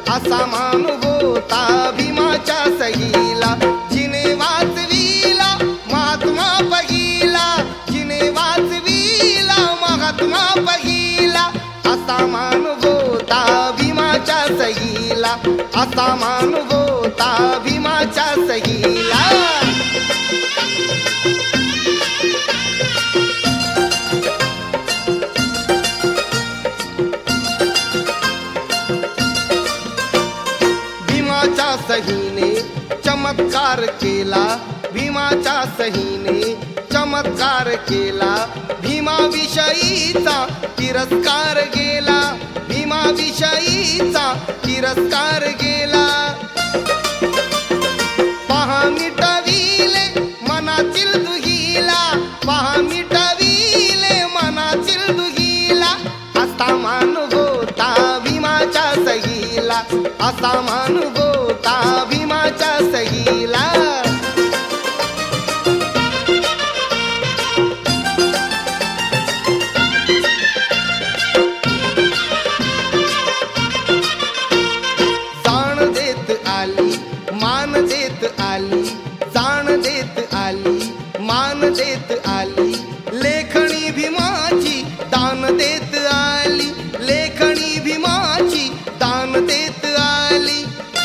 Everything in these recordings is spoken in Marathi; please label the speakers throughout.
Speaker 1: असा मानुभूता भीमाच्या सहीला, जिने वाचविला महात्मा पहिला, जिने वाचविला महात्मा पहिला, असा मानुभूता भीमाच्या सहीला, असा मानुभूता भीमाच्या सहीला. भीमाच्या सहीने चमत्कार केला, भीमाच्या सहीने चमत्कार केला, भीमाविषयीचा तिरस्कार गेला, भीमाविषयीचा तिरस्कार गेला. पहा मिटविले मनातील दुहीला, पहा मिटविले मनातील दुहीला, असा मानुभूता भीमाच्या सहीला, असा मानुभूता भीमाच्या सहीला. जाण देत आली मान देत आली, जाण देत आली मान देत आली, लेखणी भीमाची दान देत आली, लेखणी भीमाची दान देत आली.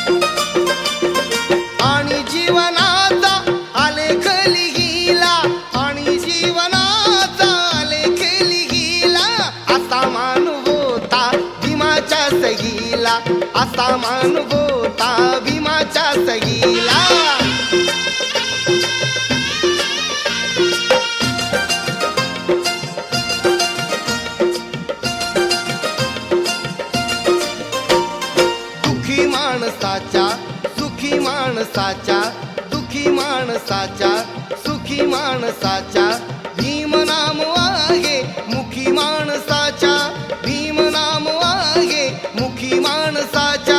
Speaker 1: आणि जीवनाचा आलेख लिहिला, आणि जीवनाचा आलेख लिहिला, असा मानुभूता भीमाच्या सहीला, असा मानुभूता भीमाच्या सहीला. दुखी माणसाच्या सुखी माणसाच्या, दुखी माणसाच्या सुखी माणसाच्या, भीम नाम आहे मुखी माणसाच्या, भीम नाम आहे मुखी माणसाच्या.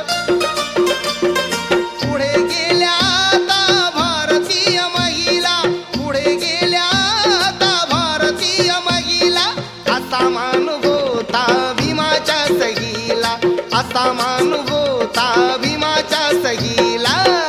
Speaker 1: पुढे गेल्या आता भारतीय महिला, पुढे गेल्या आता भारतीय महिला, असा मानुभूता भीमाच्या सहीला, असा मानुभूता भीमाच्या सहीला.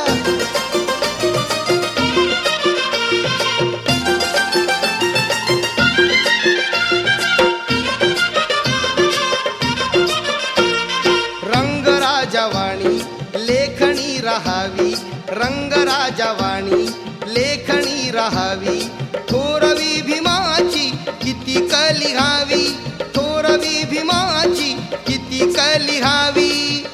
Speaker 1: रंगराजवाणी लेखणी रहावी, रंगराजवाणी लेखणी रहावी, थोरवी भीमाची किती लिहावी, थोरवी भीमाची किती लिहावी.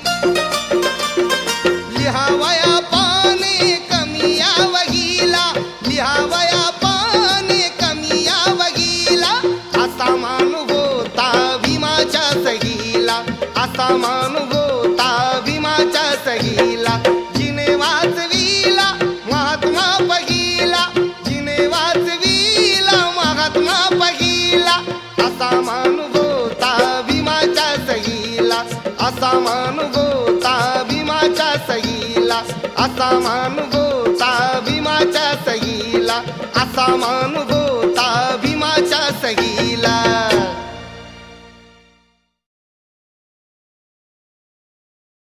Speaker 1: लिहावया पाने कमी या वहीला, लिहावया पाने कमी या वहीला, असा मानुभूता भीमाच्या सहीला, असा मानुभूता भीमाच्या सहीला. जिने वाचविला महात्मा पहिला, जिने वाचविला महात्मा पहिला, असा मानुभूता भीमाच्या सहीला, असा मानुभूता भीमाच्या सहीला, असा मानुभूता भीमाच्या सहीला, असा मानुभूता